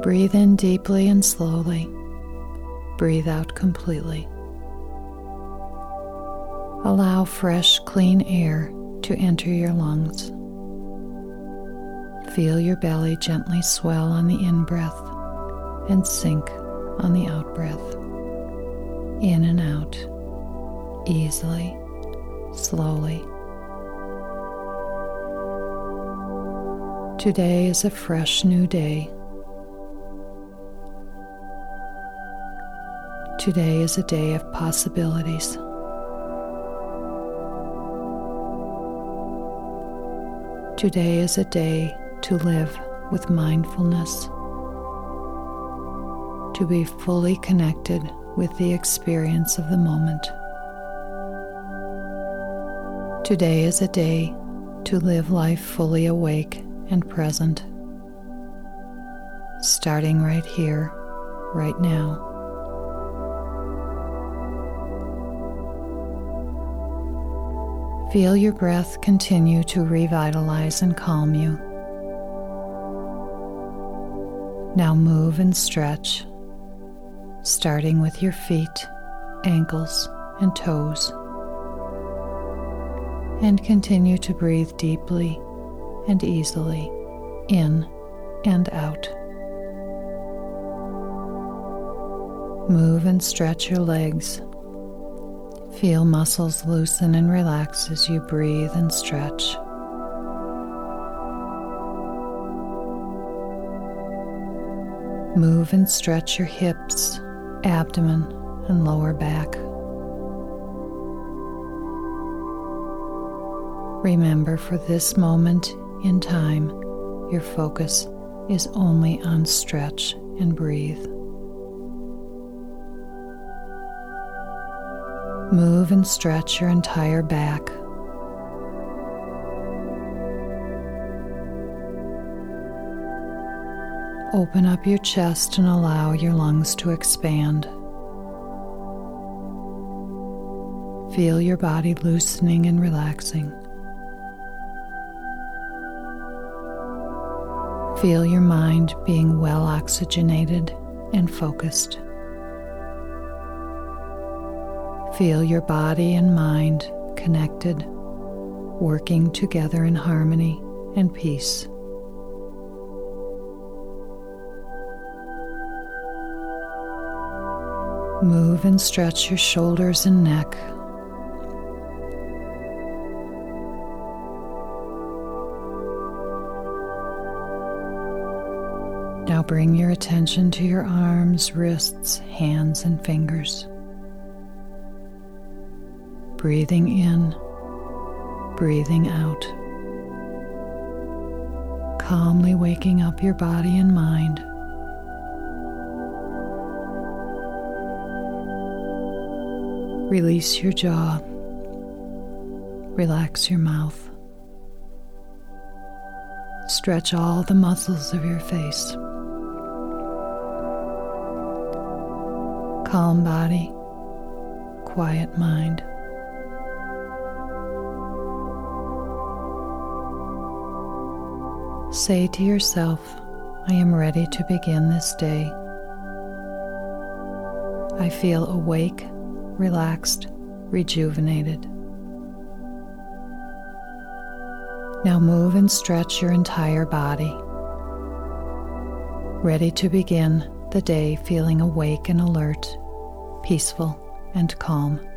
Breathe in deeply and slowly. Breathe out completely. Allow fresh, clean air to enter your lungs. Feel your belly gently swell on the in-breath and sink on the out-breath. In and out, easily, slowly. Today is a fresh new day. Today is a day of possibilities. Today is a day to live with mindfulness, to be fully connected with the experience of the moment. Today is a day to live life fully awake and present, starting right here, right now. Feel your breath continue to revitalize and calm you. Now move and stretch, starting with your feet, ankles, and toes. And continue to breathe deeply and easily in and out. Move and stretch your legs. Feel muscles loosen and relax as you breathe and stretch. Move and stretch your hips, abdomen, and lower back. Remember, for this moment in time, your focus is only on stretch and breathe. Move and stretch your entire back. Open up your chest and allow your lungs to expand. Feel your body loosening and relaxing. Feel your mind being well oxygenated and focused. Feel your body and mind connected, working together in harmony and peace. Move and stretch your shoulders and neck. Now bring your attention to your arms, wrists, hands, and fingers. Breathing in, breathing out. Calmly waking up your body and mind. Release your jaw. Relax your mouth. Stretch all the muscles of your face. Calm body, quiet mind. Say to yourself, I am ready to begin this day. I feel awake, relaxed, rejuvenated. Now move and stretch your entire body. Ready to begin the day feeling awake and alert, peaceful and calm.